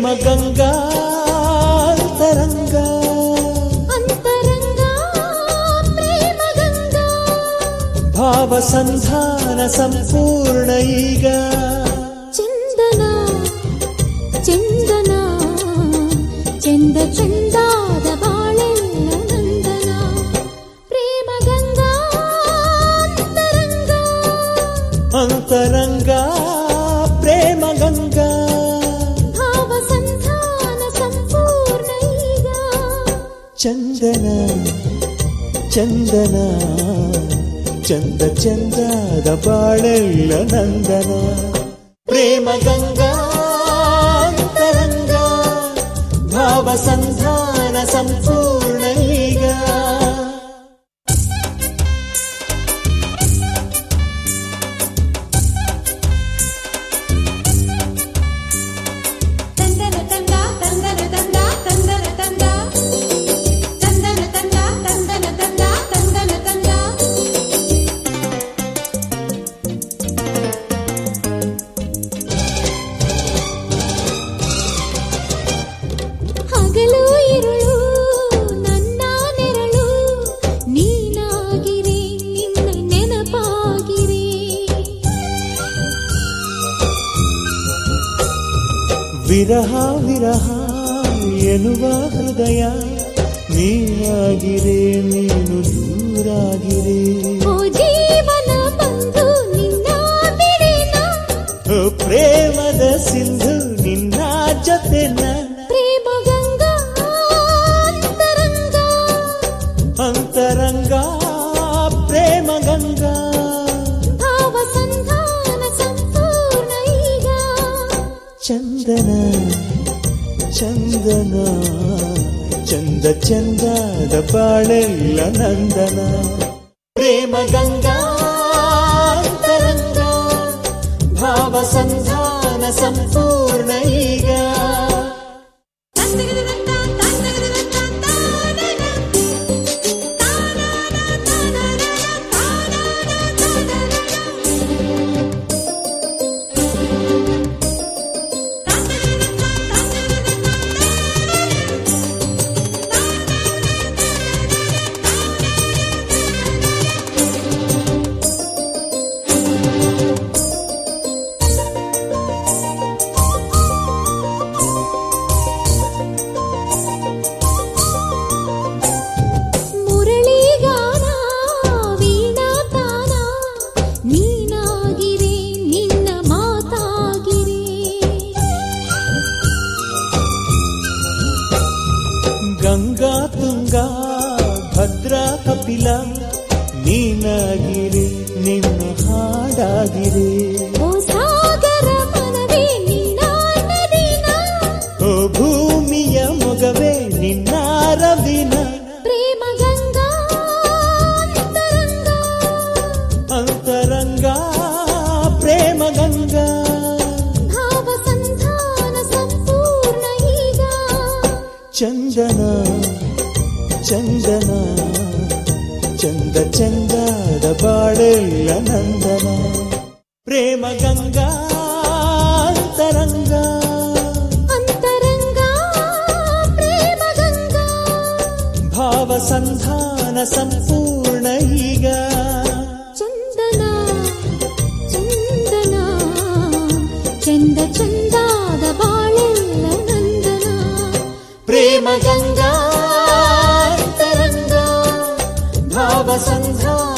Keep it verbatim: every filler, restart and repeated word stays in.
ಗಂಗಾ ಅಂತರಂಗ ಅಂತರಂಗ ಪ್ರೇಮ ಗಂಗಾ ಭಾವ ಸಂಧಾನ ಸಂಪೂರ್ಣ ಈಗ ಚಂದನ ಚಂದನ ಚಂದ ಚಂದಾದ ಬಾಳೆಲ್ಲ ನಂದನ ಪ್ರೇಮ ಗಂಗಾ ಅಂತರಂಗ ಅಂತರಂಗ ಪ್ರೇಮ ಗಂಗಾ ಭಾವ ಸಂಧಾನ ಸಂಪೂರ್ಣ ಈಗ ಚಂದನ ಚಂದನ ಚಂದ ಚಂದದ ಬಾಳೆಲ್ಲ ನಂದನ ಪ್ರೇಮ ಗಂಗಾ ಅಂತರಂಗ ಭಾವ ಸಂಧಾನ ಸಂಪೂರ್ಣ ಈಗ ಹಗಲು ಇರುಳು ನನ್ನ ನೆರಳು ನೀನಾಗಿರೆ ನಿನ್ನ ನೆನಪಾಗಿರೆ ವಿರಹ ವಿರಹ ಎನ್ನುವ ಹೃದಯ ನೀನಾಗಿರೆ ನೀನು ದೂರಾಗಿರೆ ಓ ಜೀವನ ಬಂದು ನಿನ್ನ ಬಿಡೆನ ಓ ಪ್ರೇಮದ ಸಿಂಧು ನಿನ್ನ ಜೊತೆನ ಪ್ರೇಮ ಗಂಗಾ ಅಂತರಂಗ ಅಂತರಂಗ ಪ್ರೇಮ ಗಂಗಾ ಭಾವ ಸಂಧಾನ ಸಂಪೂರ್ಣ ಈಗ ಚಂದನ ಚಂದನ ಚಂದ ಚಂದದ ಬಾಳೆಲ್ಲ ನಂದನ ಪ್ರೇಮ ಗಂಗಾ ಅಂತರಂಗ ಭಾವ ಸಂಧಾನ ಸಂಪೂರ್ಣ ಈಗ ಮುರಳಿಗಾನ ವೀಣಾ ತಾನ ನೀನಾಗಿರೆ ನಿನ್ನ ಮಾತಾಗಿರೆ ಗಂಗಾ ತುಂಗಾ ಭದ್ರಾ ಕಪಿಲ ನೀನಾಗಿರೆ ನಿನ್ನ ಹಾಡಾಗಿರೆ ಓ ಸಾಗರ ಮನವೇ ನಿನ್ನ ನದಿನ ಓ ಭೂಮಿಯ ಮೊಗವೇ ನಿನ್ನ ರವಿನ ಪ್ರೇಮ ಗಂಗಾ ಅಂತರಂಗ ಅಂತರಂಗ ಪ್ರೇಮ ಗಂಗಾ ಭಾವ ಸಂಧಾನ ಸಂಪೂರ್ಣ ಈಗ ಚಂದನ ಚಂದನ ಚಂದ ಚಂದದ ಬಾಳೆಲ್ಲ ನಂದನ ಪ್ರೇಮ ಗಂಗಾ ಅಂತರಂಗ ಅಂತರಂಗ ಪ್ರೇಮ ಗಂಗಾ ಭಾವ ಸಂಧಾನ ಸಂಪೂರ್ಣ ಈಗ ಚಂದನ ಚಂದನ ಚಂದ ಚಂದಾದ ಬಾಳೆಲ್ಲ ನಂದನ ಪ್ರೇಮ ಗಂಗಾ ಅಂತರಂಗ ಭಾವ ಸಂಧಾನ